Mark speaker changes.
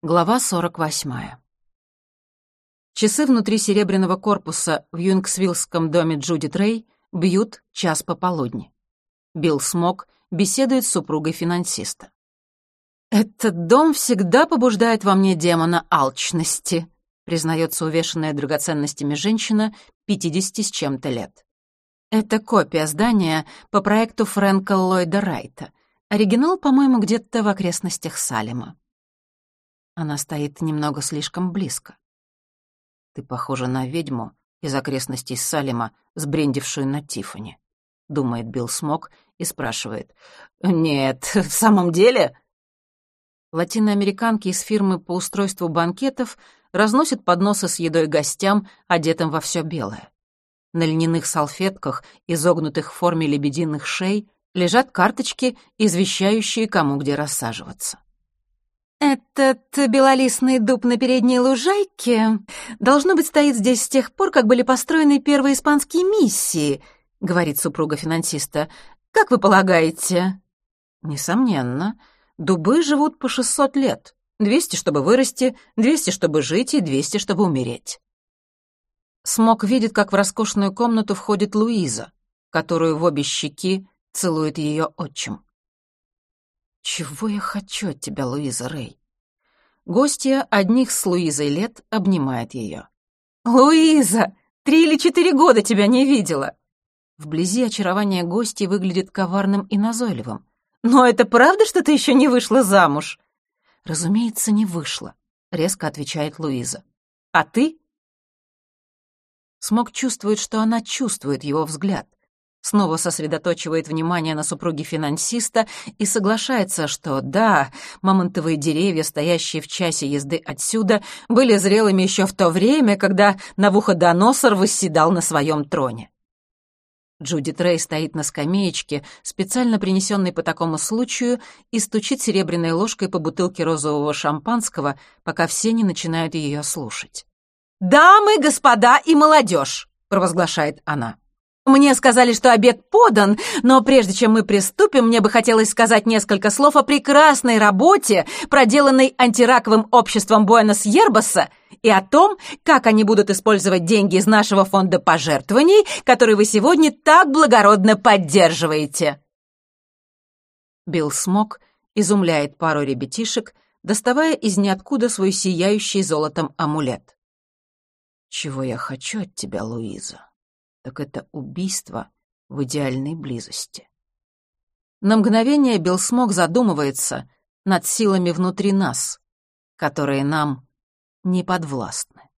Speaker 1: Глава 48. Часы внутри серебряного корпуса в Юнгсвиллском доме Джуди Трей бьют час пополудни. Билл Смок беседует с супругой финансиста. «Этот дом всегда побуждает во мне демона алчности», признается увешанная драгоценностями женщина 50 с чем-то лет. Это копия здания по проекту Фрэнка Ллойда Райта. Оригинал, по-моему, где-то в окрестностях Салема. Она стоит немного слишком близко. «Ты похожа на ведьму из окрестностей Салема, сбрендившую на Тиффани», — думает Билл Смок и спрашивает. «Нет, в самом деле?» Латиноамериканки из фирмы по устройству банкетов разносят подносы с едой гостям, одетым во все белое. На льняных салфетках, изогнутых в форме лебединых шей, лежат карточки, извещающие, кому где рассаживаться. «Этот белолистный дуб на передней лужайке, должно быть, стоит здесь с тех пор, как были построены первые испанские миссии», — говорит супруга финансиста. «Как вы полагаете?» «Несомненно. Дубы живут по 600 лет. 200, чтобы вырасти, 200, чтобы жить, и 200, чтобы умереть». Смок видит, как в роскошную комнату входит Луиза, которую в обе щеки целует ее отчим. «Чего я хочу от тебя, Луиза Рэй?» Гостья одних с Луизой лет обнимает ее. «Луиза, 3 или 4 года тебя не видела!» Вблизи очарование гостьи выглядит коварным и назойливым. «Но это правда, что ты еще не вышла замуж?» «Разумеется, не вышла», — резко отвечает Луиза. «А ты?» Смок чувствует, что она чувствует его взгляд. Снова сосредоточивает внимание на супруге финансиста и соглашается, что да, мамонтовые деревья, стоящие в часе езды отсюда, были зрелыми еще в то время, когда Навуходоносор восседал на своем троне. Джуди Трей стоит на скамеечке, специально принесенной по такому случаю, и стучит серебряной ложкой по бутылке розового шампанского, пока все не начинают ее слушать. «Дамы, господа и молодежь!» — провозглашает она. «Мне сказали, что обед подан, но прежде чем мы приступим, мне бы хотелось сказать несколько слов о прекрасной работе, проделанной антираковым обществом Буэнос-Йербоса, и о том, как они будут использовать деньги из нашего фонда пожертвований, который вы сегодня так благородно поддерживаете». Билл Смок изумляет пару ребятишек, доставая из ниоткуда свой сияющий золотом амулет. «Чего я хочу от тебя, Луиза? Так это убийство в идеальной близости». На мгновение Билл Смок задумывается над силами внутри нас, которые нам не подвластны.